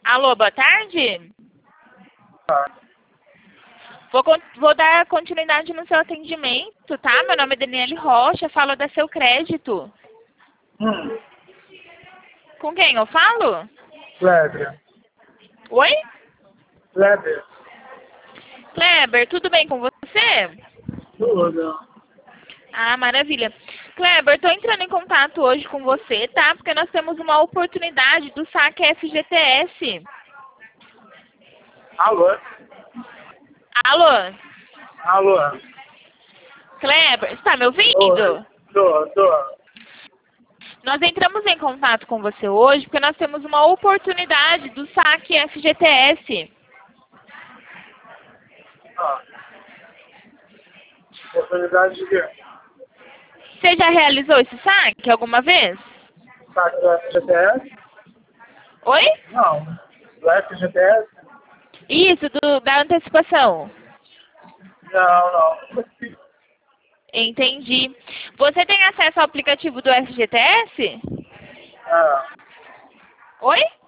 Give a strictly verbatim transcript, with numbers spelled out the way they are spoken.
Alô, boa tarde. Tá. Vou, con- vou dar continuidade no seu atendimento, tá? Meu nome é Daniele Rocha, falo da Seu Crédito. Hum. Com quem eu falo? Kleber. Oi? Kleber. Kleber, tudo bem com você? Tudo. Ah, maravilha. Kleber, estou entrando em contato hoje com você, tá? Porque nós temos uma oportunidade do saque F G T S. Alô? Alô? Alô? Kleber, está me ouvindo? Oi. Tô, tô. Nós entramos em contato com você hoje porque nós temos uma oportunidade do saque F G T S. Ah. Oportunidade de quê? Você já realizou esse saque alguma vez? Saque do F G T S? Oi? Não. Do F G T S? Isso, do, da antecipação. Não, não. Entendi. Você tem acesso ao aplicativo do F G T S? Ah. Oi?